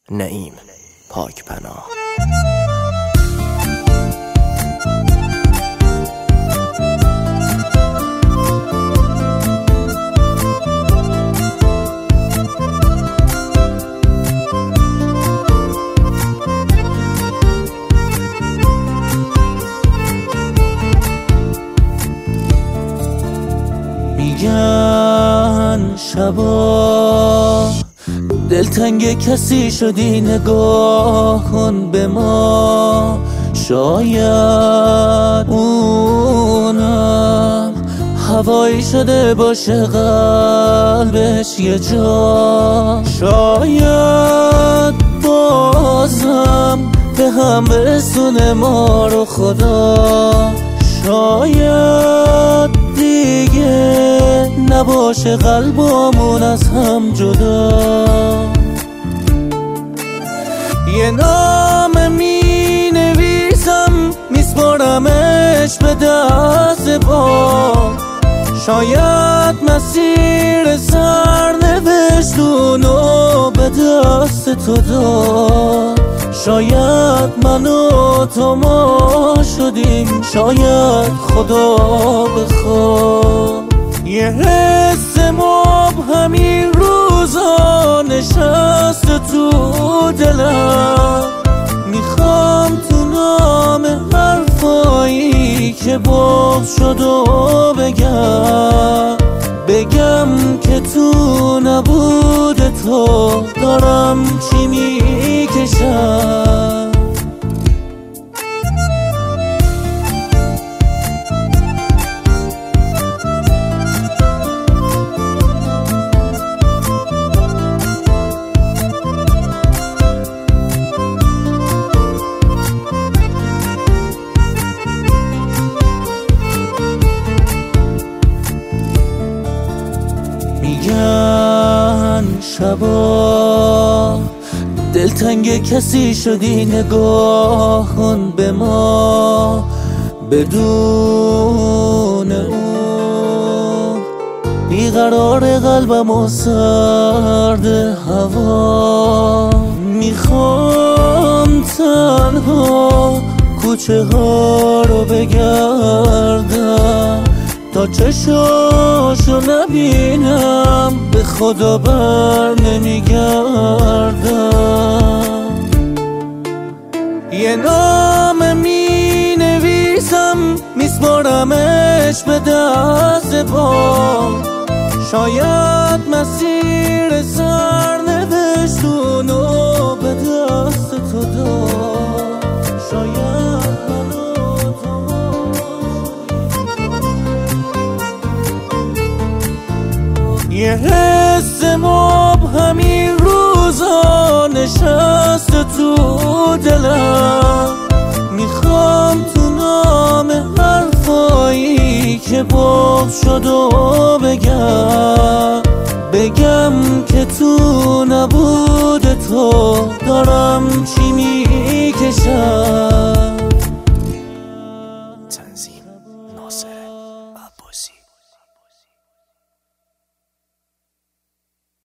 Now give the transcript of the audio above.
نعیم پاکپناه. میگن شبا دلتنگ کسی شدی، نگاه کن به ما، شاید اونم هوایی شده باشه قلبش یه جا، شاید بازم به هم برسونه ما رو خدا، شاید دیگه نباشه قلبمون از هم جدا. یه نامه می نویسم میسپارمش به دست با، شاید مسیر سرنوشتونو به دست تو داد، شاید من و تو ما شدیم، شاید خدا بخواد. یه حس مبهمی روزا نشسته تو دلم، میخوام تو نام حرفایی که بغض شد و بگم که تو نبود تو دارم چی میکشم. میگن شبا دلتنگ کسی شدی، نگاه کن به ما، بدون اون بیقرار قلبم و سرد هوا، میخوام تنها کوچه ها رو بگردم تا چشاشو نبینم، به خدا بر نمیگردم. یه نامه می نویسم میسپارمش به دست با، شاید مسیر سرنوشتونو به دست تو داد، شاید منو تو یه حس مبهمی روزا نشسته تو دلم، میخوام تو نام حرفایی که بغض شد و بگم که تو نبود تو دارم چی میکشم.